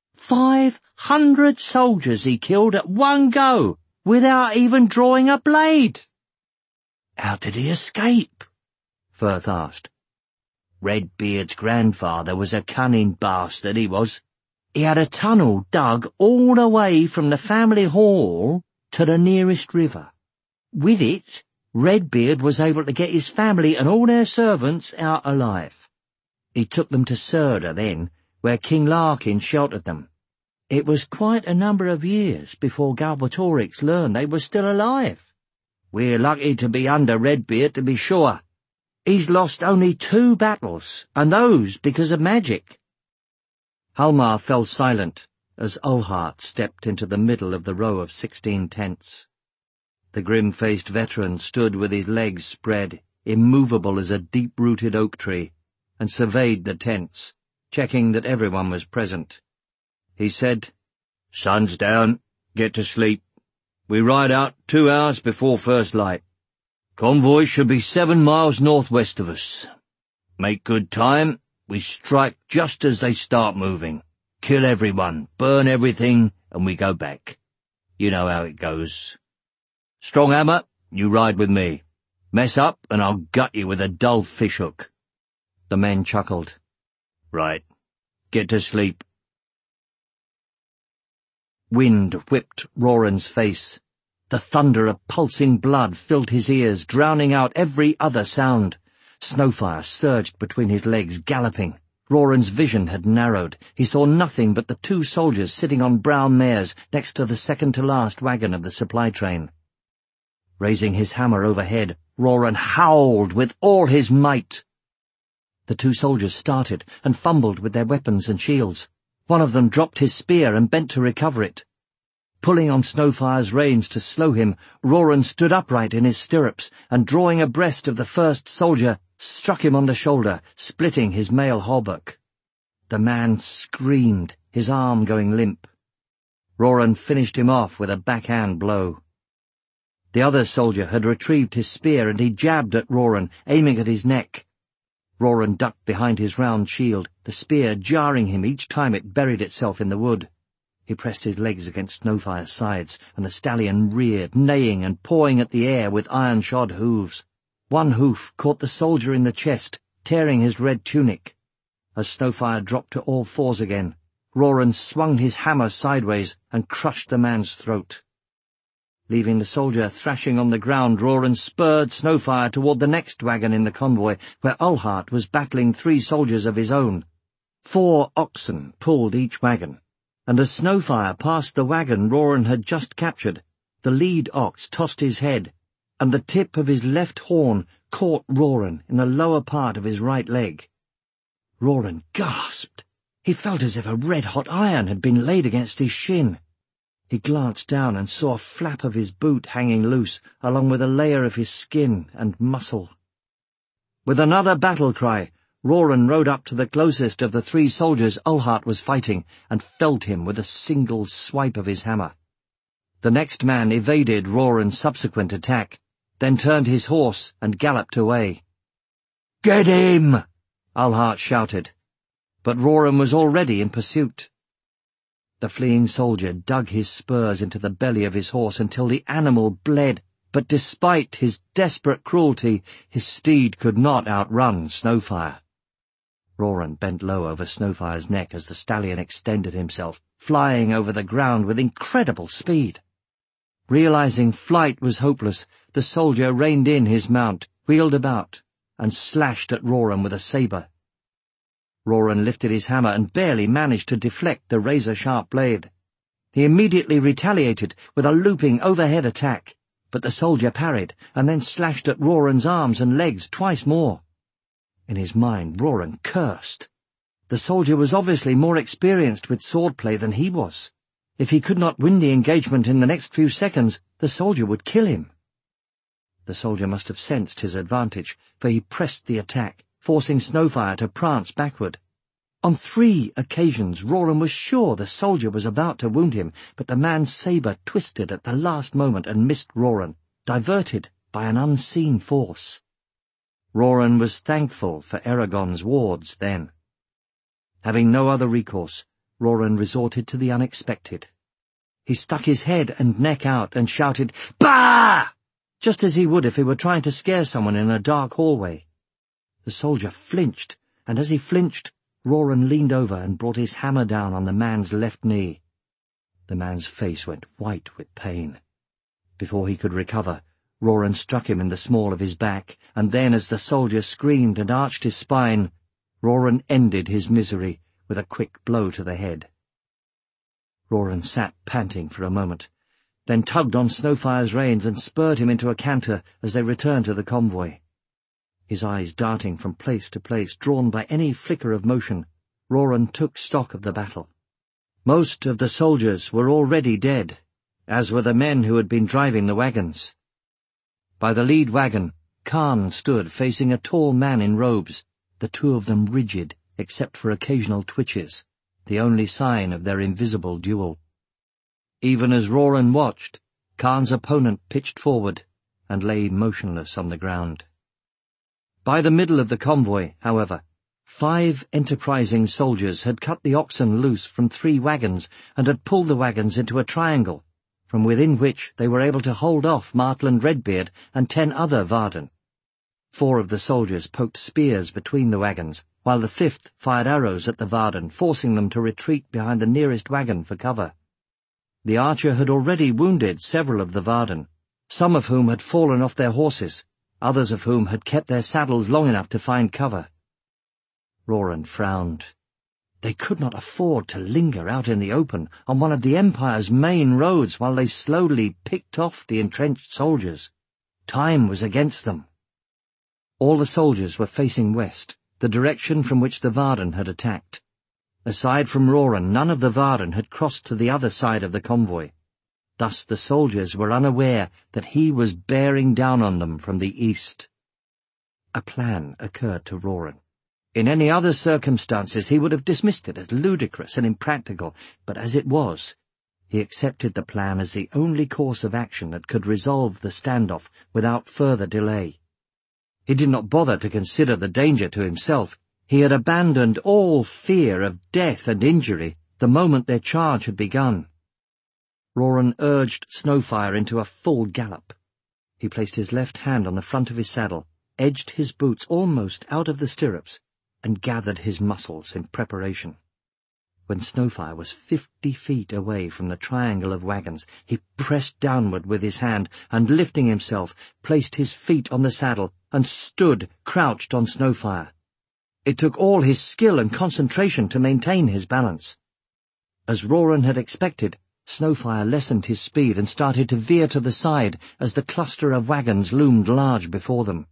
500 soldiers he killed at one go, without even drawing a blade." "How did he escape?" Firth asked. "Redbeard's grandfather was a cunning bastard, he was. He had a tunnel dug all the way from the family hall to the nearest river. With it, Redbeard was able to get his family and all their servants out alive. He took them to Surda then, where King Larkin sheltered them. It was quite a number of years before Galbatorix learned they were still alive. We're lucky to be under Redbeard, to be sure. He's lost only 2 battles, and those because of magic." Halmar fell silent as Olhart stepped into the middle of the row of 16 tents. The grim-faced veteran stood with his legs spread, immovable as a deep-rooted oak tree, and surveyed the tents, checking that everyone was present. He said, "Sun's down. Get to sleep. We ride out 2 hours before first light. Convoy should be 7 miles northwest of us. Make good time. We strike just as they start moving. Kill everyone, burn everything, and we go back. You know how it goes. Stronghammer, you ride with me. Mess up, and I'll gut you with a dull fishhook." The men chuckled. "Right. Get to sleep." Wind whipped Roran's face. The thunder of pulsing blood filled his ears, drowning out every other sound. Snowfire surged between his legs, galloping. Roran's vision had narrowed. He saw nothing but the 2 soldiers sitting on brown mares next to the second-to-last wagon of the supply train. Raising his hammer overhead, Roran howled with all his might. The 2 soldiers started and fumbled with their weapons and shields. One of them dropped his spear and bent to recover it. Pulling on Snowfire's reins to slow him, Roran stood upright in his stirrups and, drawing abreast of the first soldier, struck him on the shoulder, splitting his mail hauberk. The man screamed, his arm going limp. Roran finished him off with a backhand blow. The other soldier had retrieved his spear and he jabbed at Roran, aiming at his neck. Roran ducked behind his round shield, the spear jarring him each time it buried itself in the wood. He pressed his legs against Snowfire's sides, and the stallion reared, neighing and pawing at the air with iron-shod hooves. One hoof caught the soldier in the chest, tearing his red tunic. As Snowfire dropped to all fours again, Roran swung his hammer sideways and crushed the man's throat. Leaving the soldier thrashing on the ground, Roran spurred Snowfire toward the next wagon in the convoy, where Olhart was battling 3 soldiers of his own. 4 oxen pulled each wagon, and as Snowfire passed the wagon Roran had just captured, the lead ox tossed his head, and the tip of his left horn caught Roran in the lower part of his right leg. Roran gasped. He felt as if a red-hot iron had been laid against his shin. He glanced down and saw a flap of his boot hanging loose, along with a layer of his skin and muscle. With another battle-cry, Roran rode up to the closest of the 3 soldiers Olhart was fighting and felled him with a single swipe of his hammer. The next man evaded Roran's subsequent attack, then turned his horse and galloped away. "Get him!" Ulhart shouted, but Roran was already in pursuit. The fleeing soldier dug his spurs into the belly of his horse until the animal bled, but despite his desperate cruelty, his steed could not outrun Snowfire. Roran bent low over Snowfire's neck as the stallion extended himself, flying over the ground with incredible speed. Realizing flight was hopeless, the soldier reined in his mount, wheeled about, and slashed at Roran with a sabre. Roran lifted his hammer and barely managed to deflect the razor-sharp blade. He immediately retaliated with a looping overhead attack, but the soldier parried and then slashed at Roran's arms and legs twice more. In his mind, Roran cursed. The soldier was obviously more experienced with swordplay than he was. If he could not win the engagement in the next few seconds, the soldier would kill him. The soldier must have sensed his advantage, for he pressed the attack, forcing Snowfire to prance backward. On 3 occasions Roran was sure the soldier was about to wound him, but the man's sabre twisted at the last moment and missed Roran, diverted by an unseen force. Roran was thankful for Eragon's wards then. Having no other recourse, Roran resorted to the unexpected. He stuck his head and neck out and shouted, "Bah!" just as he would if he were trying to scare someone in a dark hallway. The soldier flinched, and as he flinched, Roran leaned over and brought his hammer down on the man's left knee. The man's face went white with pain. Before he could recover, Roran struck him in the small of his back, and then as the soldier screamed and arched his spine, Roran ended his misery with a quick blow to the head. Roran sat panting for a moment, then tugged on Snowfire's reins and spurred him into a canter as they returned to the convoy. His eyes darting from place to place, drawn by any flicker of motion, Roran took stock of the battle. Most of the soldiers were already dead, as were the men who had been driving the wagons. By the lead wagon, Khan stood facing a tall man in robes, the two of them rigid except for occasional twitches, the only sign of their invisible duel. Even as Roran watched, Khan's opponent pitched forward and lay motionless on the ground. By the middle of the convoy, however, 5 enterprising soldiers had cut the oxen loose from 3 wagons and had pulled the wagons into a triangle, from within which they were able to hold off Martland Redbeard and 10 other Varden. 4 of the soldiers poked spears between the wagons, while the 5th fired arrows at the Varden, forcing them to retreat behind the nearest wagon for cover. The archer had already wounded several of the Varden, some of whom had fallen off their horses, others of whom had kept their saddles long enough to find cover. Roran frowned. They could not afford to linger out in the open on one of the Empire's main roads while they slowly picked off the entrenched soldiers. Time was against them. All the soldiers were facing west, the direction from which the Varden had attacked. Aside from Roran, none of the Varden had crossed to the other side of the convoy. Thus the soldiers were unaware that he was bearing down on them from the east. A plan occurred to Roran. In any other circumstances he would have dismissed it as ludicrous and impractical, but as it was, he accepted the plan as the only course of action that could resolve the standoff without further delay. He did not bother to consider the danger to himself. He had abandoned all fear of death and injury the moment their charge had begun. Roran urged Snowfire into a full gallop. He placed his left hand on the front of his saddle, edged his boots almost out of the stirrups, and gathered his muscles in preparation. When Snowfire was 50 feet away from the triangle of wagons, he pressed downward with his hand and, lifting himself, placed his feet on the saddle and stood crouched on Snowfire. It took all his skill and concentration to maintain his balance. As Roran had expected, Snowfire lessened his speed and started to veer to the side as the cluster of wagons loomed large before them.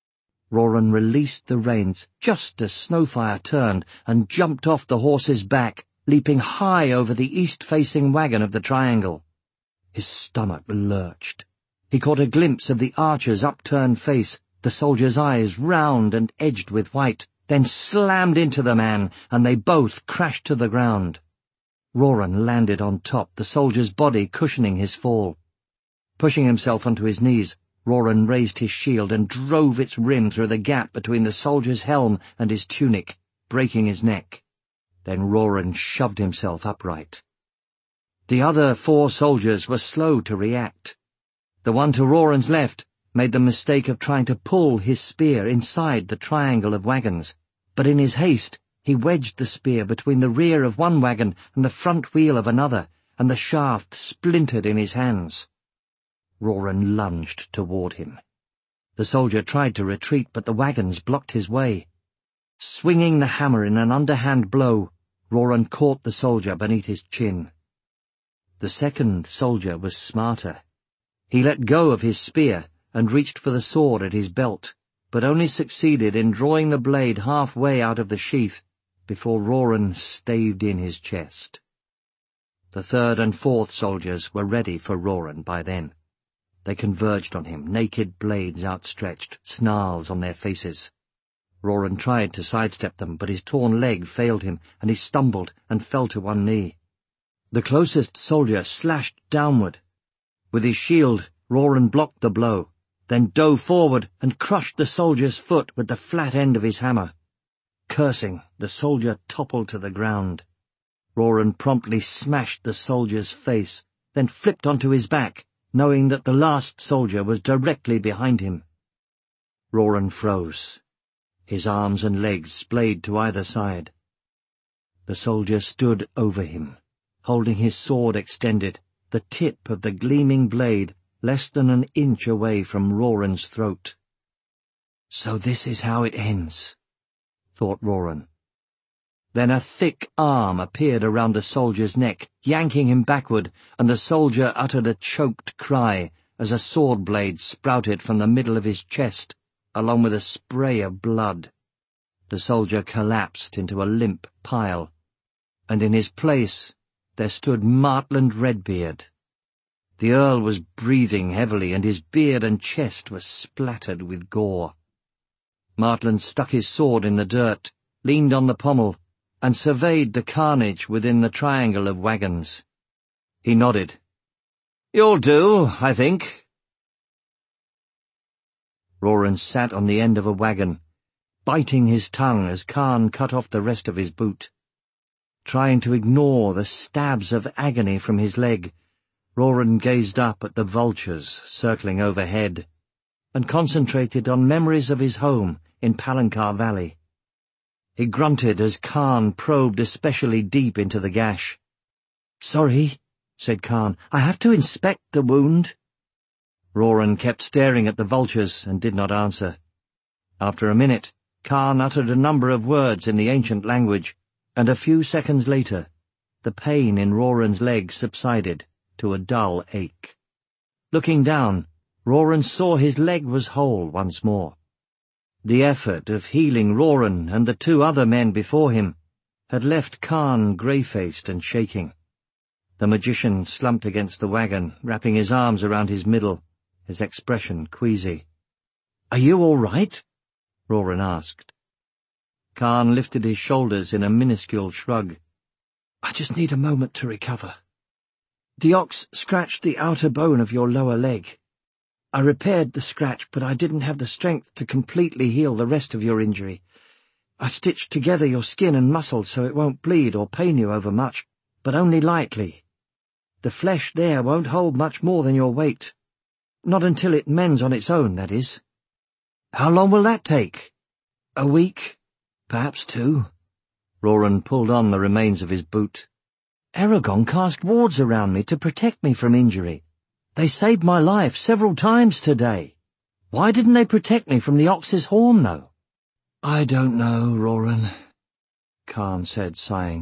Roran released the reins just as Snowfire turned and jumped off the horse's back, leaping high over the east-facing wagon of the triangle. His stomach lurched. He caught a glimpse of the archer's upturned face, the soldier's eyes round and edged with white, then slammed into the man, and they both crashed to the ground. Roran landed on top, the soldier's body cushioning his fall. Pushing himself onto his knees, Roran raised his shield and drove its rim through the gap between the soldier's helm and his tunic, breaking his neck. Then Roran shoved himself upright. The other 4 soldiers were slow to react. The one to Roran's left made the mistake of trying to pull his spear inside the triangle of wagons, but in his haste he wedged the spear between the rear of one wagon and the front wheel of another, and the shaft splintered in his hands. Roran lunged toward him. The soldier tried to retreat, but the wagons blocked his way. Swinging the hammer in an underhand blow, Roran caught the soldier beneath his chin. The second soldier was smarter. He let go of his spear and reached for the sword at his belt, but only succeeded in drawing the blade halfway out of the sheath before Roran staved in his chest. The third and fourth soldiers were ready for Roran by then. They converged on him, naked blades outstretched, snarls on their faces. Roran tried to sidestep them, but his torn leg failed him, and he stumbled and fell to one knee. The closest soldier slashed downward. With his shield, Roran blocked the blow, then dove forward and crushed the soldier's foot with the flat end of his hammer. Cursing, the soldier toppled to the ground. Roran promptly smashed the soldier's face, then flipped onto his back, knowing that the last soldier was directly behind him. Roran froze. His arms and legs splayed to either side. The soldier stood over him, holding his sword extended, the tip of the gleaming blade less than an inch away from Roran's throat. So this is how it ends, thought Roran. Then a thick arm appeared around the soldier's neck, yanking him backward, and the soldier uttered a choked cry as a sword blade sprouted from the middle of his chest, along with a spray of blood. The soldier collapsed into a limp pile, and in his place there stood Martland Redbeard. The Earl was breathing heavily, and his beard and chest were splattered with gore. Martland stuck his sword in the dirt, leaned on the pommel, and surveyed the carnage within the triangle of wagons. He nodded. "You'll do, I think." Roran sat on the end of a wagon, biting his tongue as Khan cut off the rest of his boot. Trying to ignore the stabs of agony from his leg, Roran gazed up at the vultures circling overhead, and concentrated on memories of his home in Palancar Valley. He grunted as Khan probed especially deep into the gash. "Sorry," said Khan, "I have to inspect the wound." Roran kept staring at the vultures and did not answer. After a minute, Khan uttered a number of words in the ancient language, and a few seconds later, the pain in Roran's leg subsided to a dull ache. Looking down, Roran saw his leg was whole once more. The effort of healing Roran and the 2 other men before him had left Khan grey-faced and shaking. The magician slumped against the wagon, wrapping his arms around his middle, his expression queasy. "Are you all right?" Roran asked. Khan lifted his shoulders in a minuscule shrug. "I just need a moment to recover. The ox scratched the outer bone of your lower leg. I repaired the scratch, but I didn't have the strength to completely heal the rest of your injury. I stitched together your skin and muscles so it won't bleed or pain you overmuch, but only lightly. The flesh there won't hold much more than your weight. Not until it mends on its own, that is." "How long will that take?" "A week, perhaps 2. Roran pulled on the remains of his boot. "Eragon cast wards around me to protect me from injury. They saved my life several times today. Why didn't they protect me from the ox's horn, though?" "I don't know, Roran," Khan said, sighing.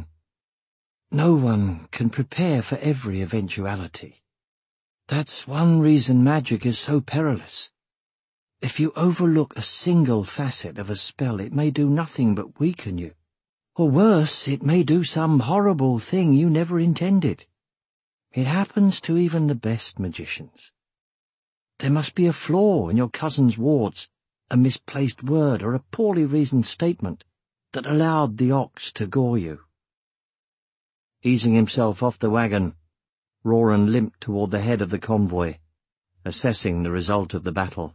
"No one can prepare for every eventuality. That's one reason magic is so perilous. If you overlook a single facet of a spell, it may do nothing but weaken you. Or worse, it may do some horrible thing you never intended. It happens to even the best magicians. There must be a flaw in your cousin's wards, a misplaced word or a poorly reasoned statement that allowed the ox to gore you." Easing himself off the wagon, Roran limped toward the head of the convoy, assessing the result of the battle.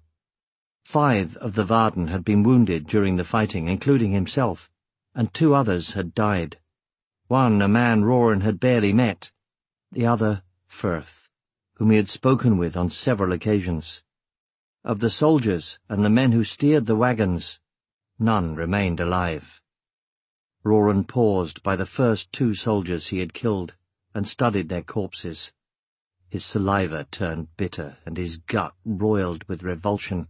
5 of the Varden had been wounded during the fighting, including himself, and 2 others had died. One, a man Roran had barely met, the other, Firth, whom he had spoken with on several occasions. Of the soldiers and the men who steered the wagons, none remained alive. Roran paused by the first 2 soldiers he had killed and studied their corpses. His saliva turned bitter and his gut roiled with revulsion.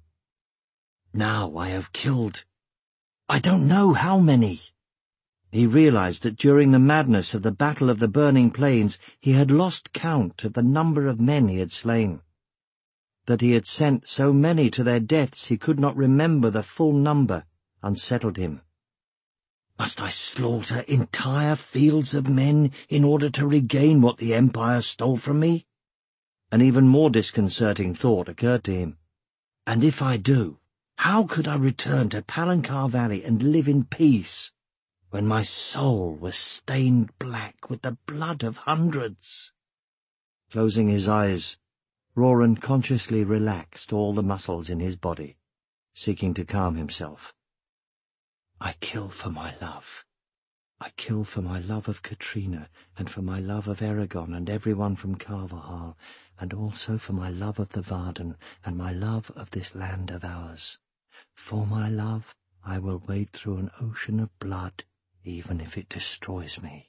Now I have killed, I don't know how many. He realized that during the madness of the Battle of the Burning Plains he had lost count of the number of men he had slain. That he had sent so many to their deaths he could not remember the full number unsettled him. Must I slaughter entire fields of men in order to regain what the Empire stole from me? An even more disconcerting thought occurred to him. And if I do, how could I return to Palancar Valley and live in peace, when my soul was stained black with the blood of hundreds? Closing his eyes, Roran consciously relaxed all the muscles in his body, seeking to calm himself. I kill for my love. I kill for my love of Katrina, and for my love of Eragon and everyone from Carvajal, and also for my love of the Varden, and my love of this land of ours. For my love, I will wade through an ocean of blood, even if it destroys me.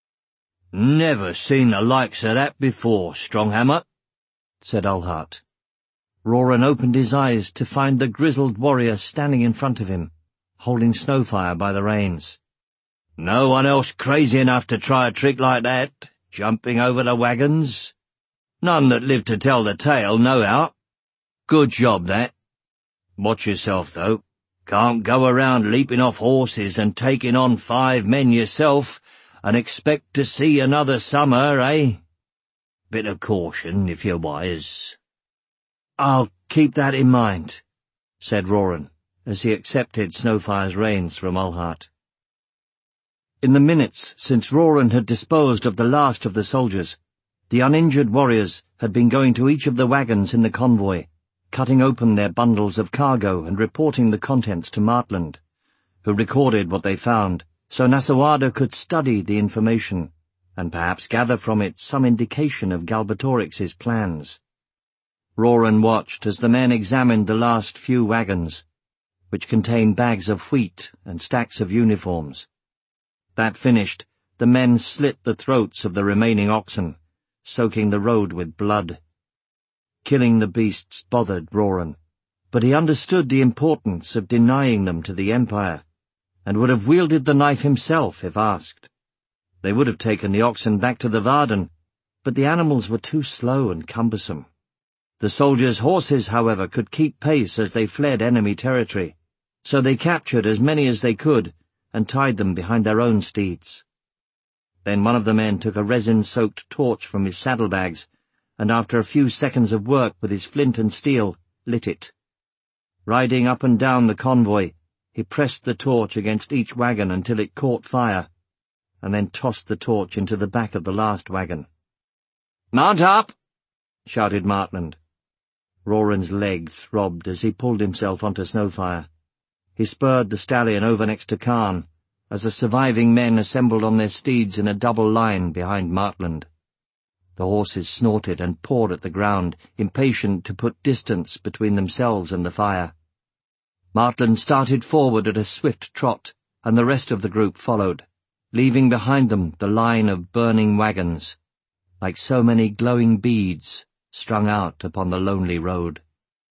Never seen the likes of that before, Stronghammer, said Ulhart. Roran opened his eyes to find the grizzled warrior standing in front of him, holding Snowfire by the reins. No one else crazy enough to try a trick like that, jumping over the wagons? None that live to tell the tale, no doubt. Good job, that. Watch yourself, though. Can't go around leaping off horses and taking on 5 men yourself and expect to see another summer, eh? Bit of caution, if you're wise. I'll keep that in mind, said Roran, as he accepted Snowfire's reins from Ulhart. In the minutes since Roran had disposed of the last of the soldiers, the uninjured warriors had been going to each of the wagons in the convoy, cutting open their bundles of cargo and reporting the contents to Martland, who recorded what they found, so Nasawada could study the information and perhaps gather from it some indication of Galbatorix's plans. Roran watched as the men examined the last few wagons, which contained bags of wheat and stacks of uniforms. That finished, the men slit the throats of the remaining oxen, soaking the road with blood. Killing the beasts bothered Roran, but he understood the importance of denying them to the Empire, and would have wielded the knife himself if asked. They would have taken the oxen back to the Varden, but the animals were too slow and cumbersome. The soldiers' horses, however, could keep pace as they fled enemy territory, so they captured as many as they could and tied them behind their own steeds. Then one of the men took a resin-soaked torch from his saddlebags, and after a few seconds of work with his flint and steel, lit it. Riding up and down the convoy, he pressed the torch against each wagon until it caught fire, and then tossed the torch into the back of the last wagon. "Mount up!" shouted Martland. Roran's leg throbbed as he pulled himself onto Snowfire. He spurred the stallion over next to Khan, as the surviving men assembled on their steeds in a double line behind Martland. The horses snorted and pawed at the ground, impatient to put distance between themselves and the fire. Martland started forward at a swift trot, and the rest of the group followed, leaving behind them the line of burning wagons, like so many glowing beads strung out upon the lonely road.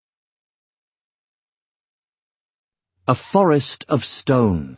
A forest of stone.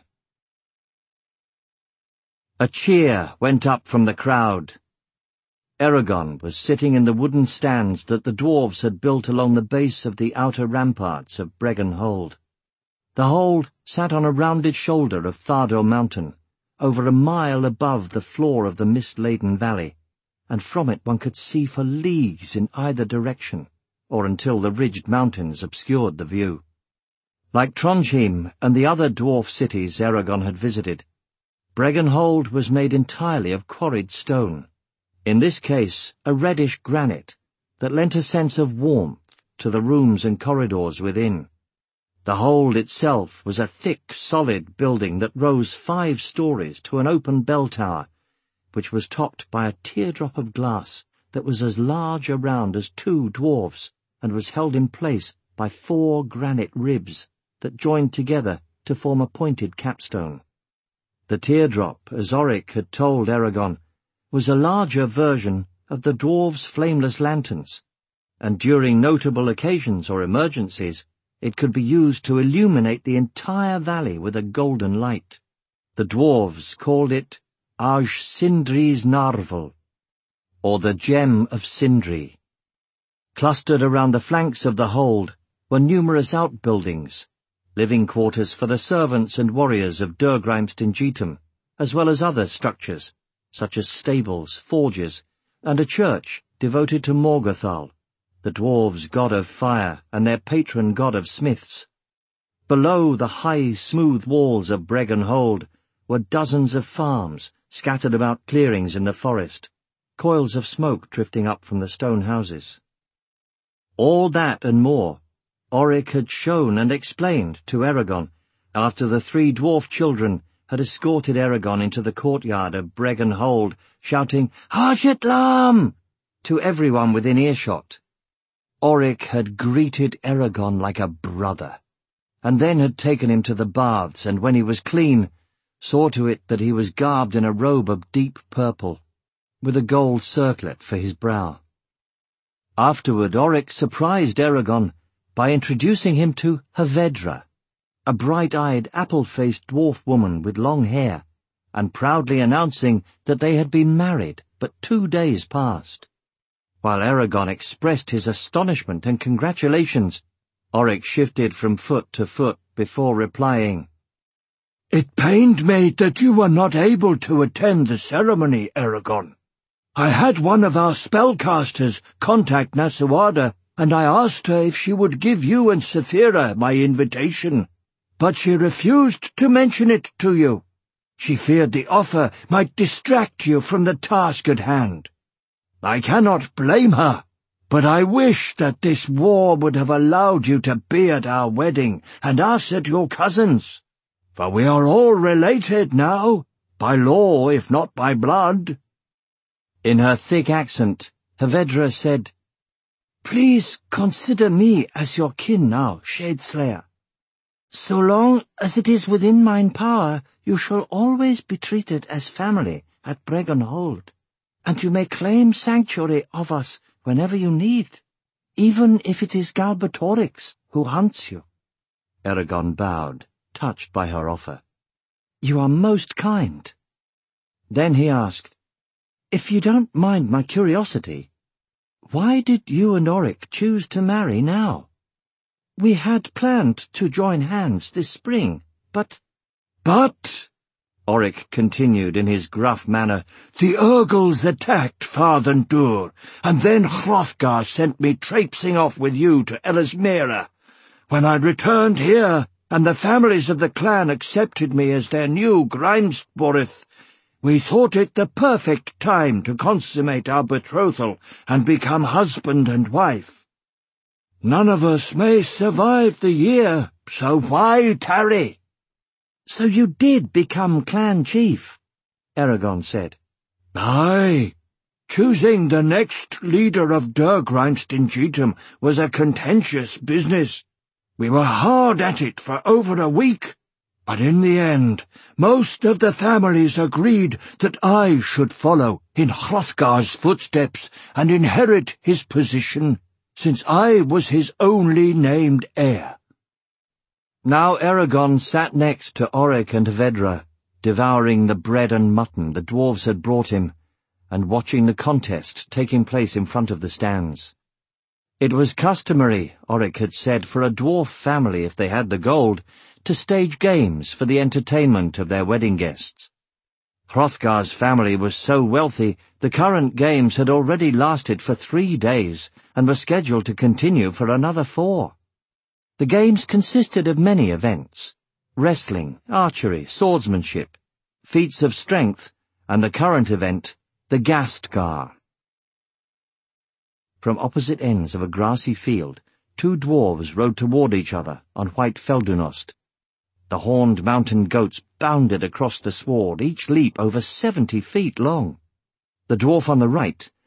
A cheer went up from the crowd. Eragon was sitting in the wooden stands that the dwarves had built along the base of the outer ramparts of Bregan Hold. The hold sat on a rounded shoulder of Thardor Mountain, over a mile above the floor of the mist-laden valley, and from it one could see for leagues in either direction, or until the ridged mountains obscured the view. Like Trondheim and the other dwarf cities Eragon had visited, Bregan Hold was made entirely of quarried stone, in this case a reddish granite that lent a sense of warmth to the rooms and corridors within. The hold itself was a thick, solid building that rose 5 stories to an open bell tower, which was topped by a teardrop of glass that was as large around as 2 dwarfs and was held in place by 4 granite ribs that joined together to form a pointed capstone. The teardrop, as Oric had told Eragon, was a larger version of the dwarves' flameless lanterns, and during notable occasions or emergencies, it could be used to illuminate the entire valley with a golden light. The dwarves called it Aj Sindri's Narvel, or the Gem of Sindri. Clustered around the flanks of the hold were numerous outbuildings, living quarters for the servants and warriors of Durgrimstingitum, as well as other structures, such as stables, forges, and a church devoted to Morgothal, the dwarves' god of fire and their patron god of smiths. Below the high, smooth walls of Bregan Hold were dozens of farms scattered about clearings in the forest, coils of smoke drifting up from the stone houses. All that and more Oric had shown and explained to Eragon after the 3 dwarf children had escorted Eragon into the courtyard of Bregan Hold, shouting, "Hajitlam!" to everyone within earshot. Oric had greeted Eragon like a brother, and then had taken him to the baths, and when he was clean, saw to it that he was garbed in a robe of deep purple, with a gold circlet for his brow. Afterward Oric surprised Eragon by introducing him to Havedra, a bright-eyed, apple-faced dwarf woman with long hair, and proudly announcing that they had been married but 2 days past. While Eragon expressed his astonishment and congratulations, Oric shifted from foot to foot before replying, "It pained me that you were not able to attend the ceremony, Eragon. I had one of our spellcasters contact Nasuada, and I asked her if she would give you and Saphira my invitation, but she refused to mention it to you. She feared the offer might distract you from the task at hand. I cannot blame her, but I wish that this war would have allowed you to be at our wedding and us at your cousin's, for we are all related now, by law if not by blood." In her thick accent, Havedra said, "Please consider me as your kin now, Shadeslayer. So long as it is within mine power, you shall always be treated as family at Bregan Hold, and you may claim sanctuary of us whenever you need, even if it is Galbatorix who hunts you." Eragon bowed, touched by her offer. "You are most kind." Then he asked, "If you don't mind my curiosity, why did you and Oric choose to marry now? We had planned to join hands this spring, but—" "But," Oric continued in his gruff manner, "the Urgles attacked Farthendur, and then Hrothgar sent me traipsing off with you to Elismera. When I returned here, and the families of the clan accepted me as their new Grimsborith, we thought it the perfect time to consummate our betrothal and become husband and wife. None of us may survive the year, so why tarry?" "So you did become clan chief?" Eragon said. "Aye. Choosing the next leader of Durgrimstingitum was a contentious business. We were hard at it for over a week, but in the end, most of the families agreed that I should follow in Hrothgar's footsteps and inherit his position, since I was his only named heir." Now Eragon sat next to Oric and Havedra, devouring the bread and mutton the dwarves had brought him, and watching the contest taking place in front of the stands. It was customary, Oric had said, for a dwarf family, if they had the gold, to stage games for the entertainment of their wedding guests. Hrothgar's family was so wealthy, the current games had already lasted for 3 days, and were scheduled to continue for another 4. The games consisted of many events: wrestling, archery, swordsmanship, feats of strength, and the current event, the Gastgar. From opposite ends of a grassy field, Two dwarves rode toward each other on white Feldunost. The horned mountain goats bounded across the sward, each leap over 70 feet long. The dwarf on the right